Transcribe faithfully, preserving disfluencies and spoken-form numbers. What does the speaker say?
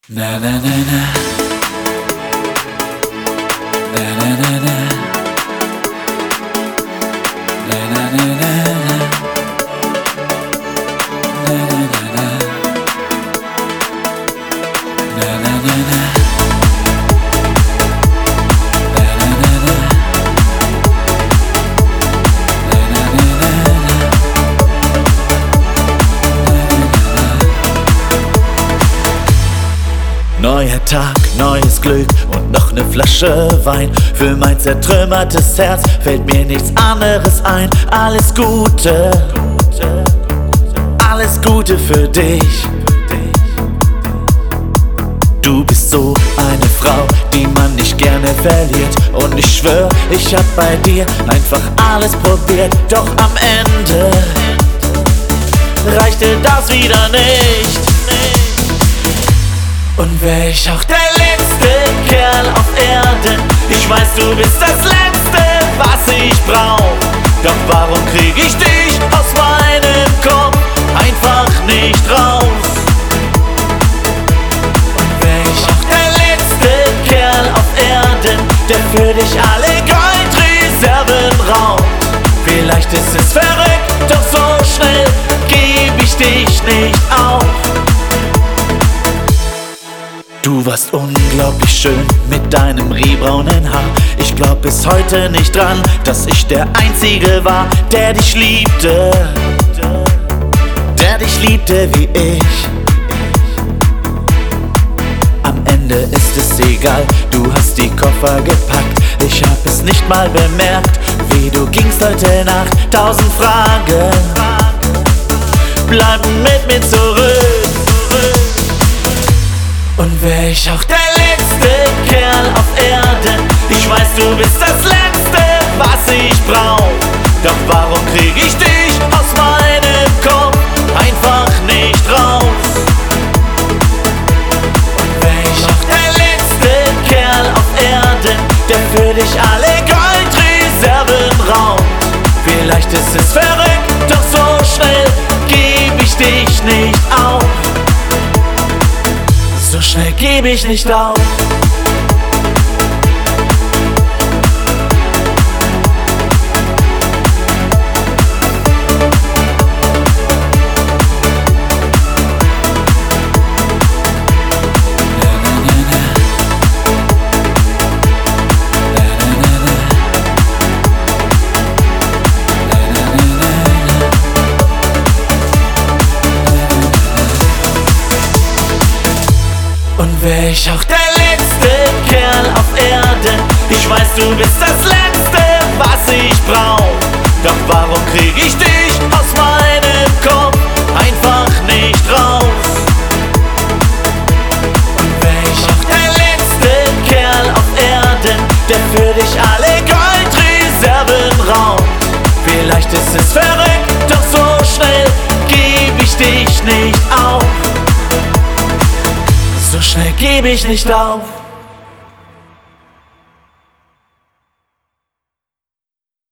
Na na na na. Na na na na. Na na na na. Na na na na. Na na na na. Neuer Tag, neues Glück und noch ne Flasche Wein. Für mein zertrümmertes Herz fällt mir nichts anderes ein. Alles Gute, alles Gute für dich. Du bist so eine Frau, die man nicht gerne verliert. Und ich schwör, ich hab bei dir einfach alles probiert. Doch am Ende reichte das wieder nicht. Und wär ich auch der letzte Kerl auf Erden, ich weiß, du bist das Letzte, was ich brauch. Doch warum krieg ich dich aus meinem Kopf einfach nicht raus? Und wär ich auch der letzte Kerl auf Erden, der für dich alle Goldreserven raubt. Vielleicht ist es verrückt, doch so schnell geb ich dich nicht auf. Du warst unglaublich schön mit deinem rehbraunen Haar. Ich glaub bis heute nicht dran, dass ich der Einzige war, der dich liebte, der dich liebte wie ich. Am Ende ist es egal, du hast die Koffer gepackt. Ich hab es nicht mal bemerkt, wie du gingst heute Nacht. Tausend Fragen bleiben mit mir zurück. Und wär ich auch der letzte Kerl auf Erden, ich weiß, du bist das Letzte, was ich brauch. Doch warum krieg ich dich aus meinem Kopf einfach nicht raus? Und wär ich auch der letzte Kerl auf Erden, der für dich alle Goldreserven raubt. Vielleicht ist es verrückt, doch so schnell geb ich dich nicht auf. So schnell geb ich nicht auf. Und wär ich auch der letzte Kerl auf Erden, ich weiß, du bist das Letzte, was ich brauch. Doch warum krieg ich dich aus meinem Kopf einfach nicht raus? Und wär ich auch der letzte Kerl auf Erden, der für dich alle Goldreserven raubt. Vielleicht ist es verrückt, doch so schnell geb ich dich nicht auf. So schnell geb ich nicht auf.